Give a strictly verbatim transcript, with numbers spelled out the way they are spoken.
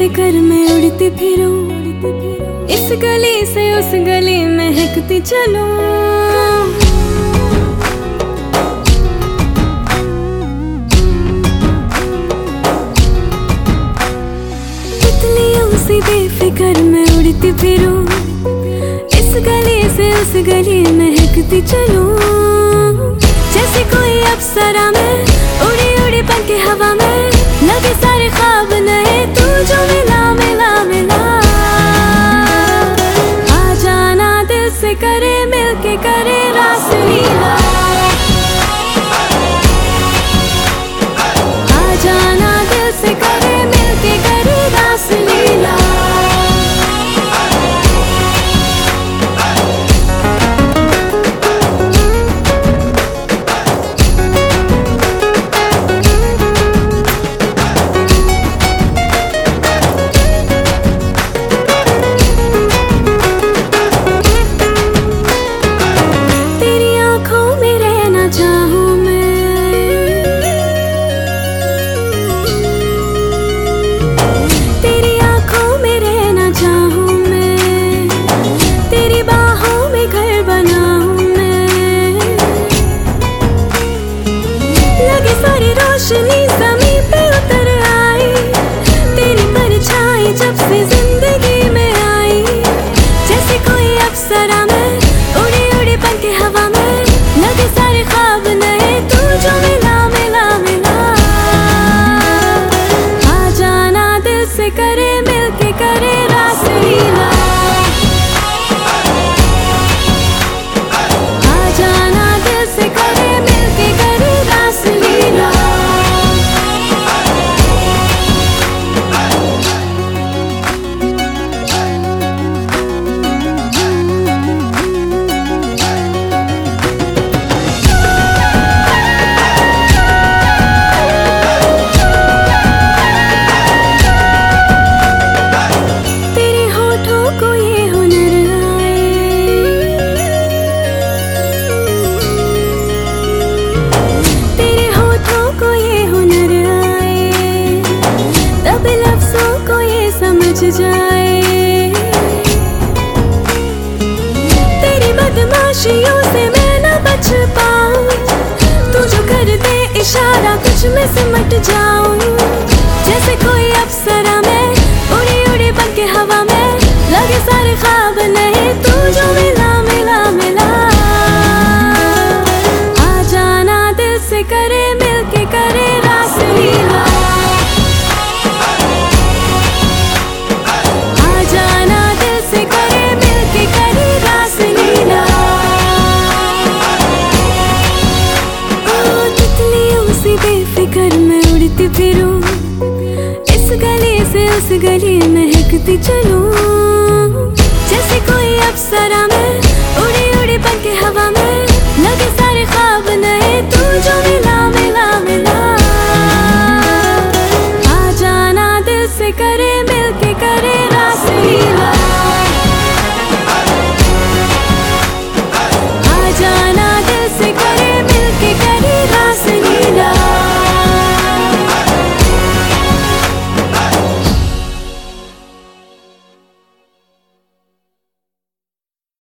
बेफिक्र मैं उड़ती फिरूं, इस गली से उस गली महकती चलूं। तितलियों से बेफिक्र मैं उड़ती फिरूं, इस गली से उस गली महकती चलूं। जैसे कोई अप्सरा मैं उड़ी उड़ी बन के हवा में, लगे सारे ख्वाब नए तू जो मिला मिला मिला। आ जाना दिल से करे मिलके करे रास लीला। आ जाना दिल से करे मिलके करे रास लीला। रोशनी ज़मीं पे उतर आई, तेरी परछाई जब से जिंदगी में आई। जैसे कोई अप्सरा मैं उड़ी उड़ी बन के हवा में, लगे सारे ख्वाब नए तू जो मिला मिला मिला। आ जाना दिल से करे मिलके करे रास लीला। आ जाना दिल से करे मिलके करे रास लीला। जाए तेरी बदमाशियों से मैं न बच पाऊं, तू जो कर दे इशारा कुछ में सिमट जाऊं। जैसे कोई अप्सरा मैं उड़ी उड़ी बन के हवा में, लगे सारे ख्वाब नहीं तू जो मिला मिला मिला। आ जाना दिल से करे मिलके करे रास लीला। बेफिक्र मैं उड़ती फिरूं, इस गली से उस गली महकती चलूं। जैसे कोई अप्सरा